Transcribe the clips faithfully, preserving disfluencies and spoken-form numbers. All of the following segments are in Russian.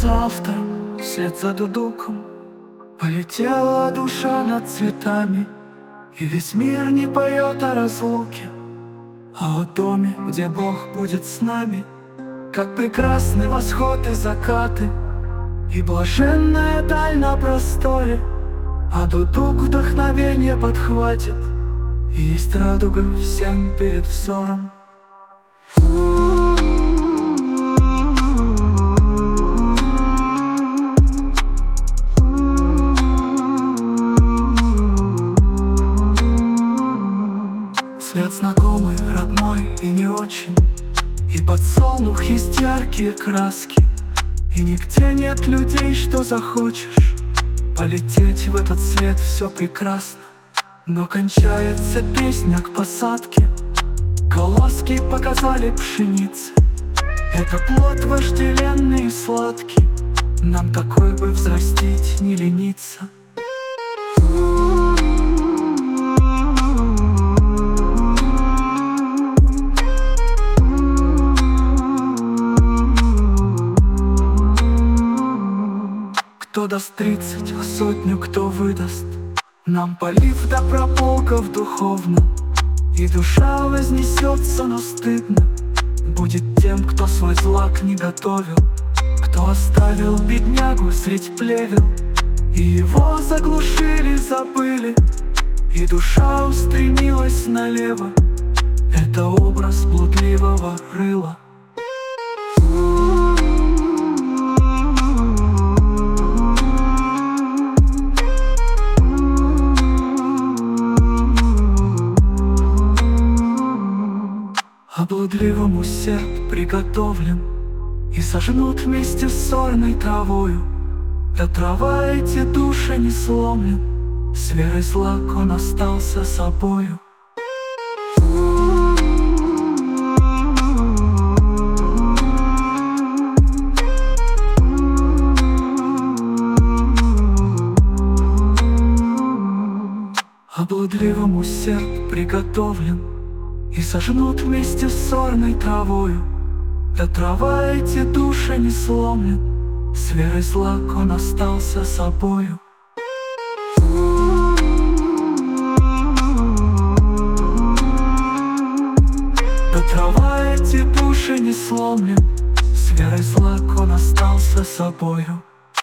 завтрак, вслед за дудуком полетела душа над цветами, и весь мир не поет о разлуке, а о доме, где Бог будет с нами. Как прекрасны восход и закаты, и блаженная даль на просторе, а дудук вдохновение подхватит, и есть радуга всем перед взором. Свет знакомый, родной и не очень, и подсолнух есть яркие краски, и нигде нет людей, что захочешь полететь в этот свет, все прекрасно. Но кончается песня к посадке, колоски показали пшеницы. Это плод вожделенный и сладкий, нам такой бы взрастить не лениться. Кто даст тридцать, сотню кто выдаст, нам полив да прополков духовно, и душа вознесется, но стыдно будет тем, кто свой злак не готовил, кто оставил беднягу средь плевел, и его заглушили, забыли, и душа устремилась налево. Это образ блудливого рыла. А блудливому серп приготовлен и сожнут вместе с сорной травою. Да трава эти души не сломлен, с верой злак он остался собою. А блудливому серп приготовлен и сожнут вместе с сорной травою. Да трава эти души не сломлен, с верой злак он остался собою. Да трава эти души не сломлен, с верой злак он остался собою.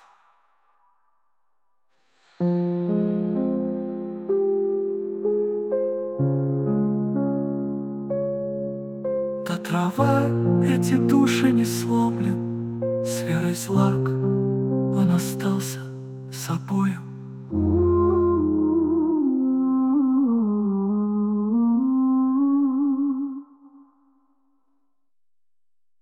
Да трава эти души не сломлен, с верой злак он остался собою.